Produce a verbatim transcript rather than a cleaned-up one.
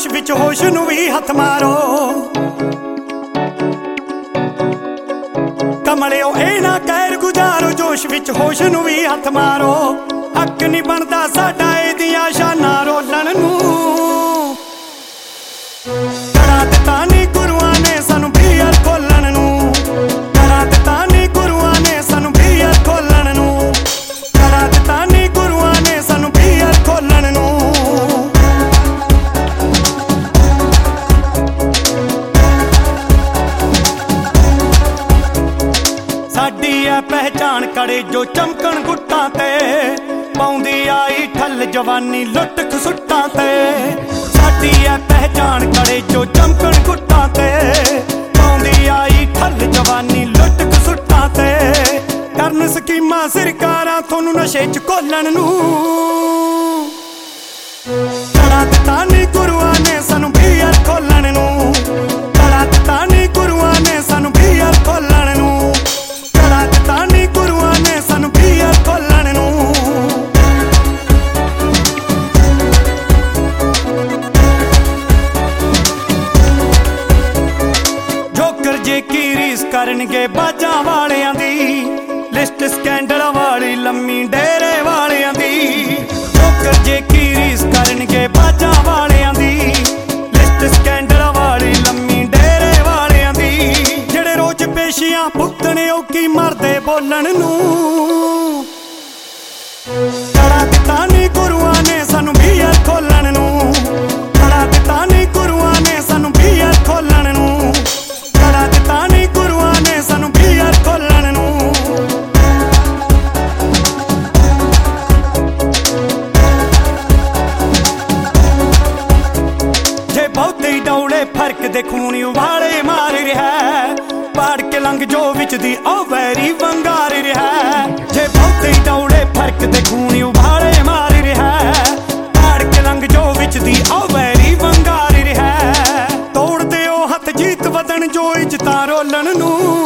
जोश विच होश नूं भी हथ मारो। कमलिओ ए ना कैर गुजारो, जोश विच होश नूं भी हथ मारो। हक नहीं बनदा साडा इहदियां शानां रोलण नूं। कड़ा दित्ता नी गुरुआं ने सानूं बीयर खोलण नूं। कड़ा दित्ता नी गुरुआं ने सानूं बीयर खोलण नूं। कड़ा दित्ता नी गुरुआं ने सानूं बीयर खोलण नूं। साडी है पहचान कड़े जो चमकण गुट्टां ते, पाउंदी आई ठल जवानी लुट खसुट्टां ते। साडी है पहचान कड़े जो चमकण गुट्टां ते, पाउंदी आई ठल जवानी लुट खसुट्टां ते। करन स्कीमां सरकारां थोनू नशे च घोलण नूं। कड़ा दित्ता नी गुरुआं ने सानूं बीयर खोलण नूं। कड़ा दित्ता नी गुरुआं ने सानूं बीयर खोलण नूं। कड़ा दित्ता नी गुरुआं ने सानूं बीयर खोलण नूं। जोकर जे की रीस करनगे बाजां वालियां दी, लिस्ट स्कैंडल वाली लम्मी डेरे वालियां दी। जोकर जे की रीस करनगे बाजां वालियां दी, लिस्ट स्कैंडल वाली लम्मी डेरे वालियां दी। जेड़े रोज पेशियां भुगतने ओ की मरदे बोलण नूं। कड़ा दित्ता नी गुरुआं ने सानूं बीयर खोलण नूं। कड़ा दित्ता नी गुरुआं ने सानूं बीयर खोलण नूं। कड़ा दित्ता नी गुरुआं ने सानूं बीयर खोलण नूं। जे बहुते डौले फर्क दे खूनी उबाले मार रिहा, पाड़ के लंघ जो विच दी ओ वैरी वंगार रिहा। जे बहुते डौले फर्क दे खूनी उबाले मार रिहा, पाड़ के लंघ जो विच दी ओ वैरी वंगार रिहा। तोड़ दे ओ हथ जीत वदन जो इज्जतां रोलण नूं।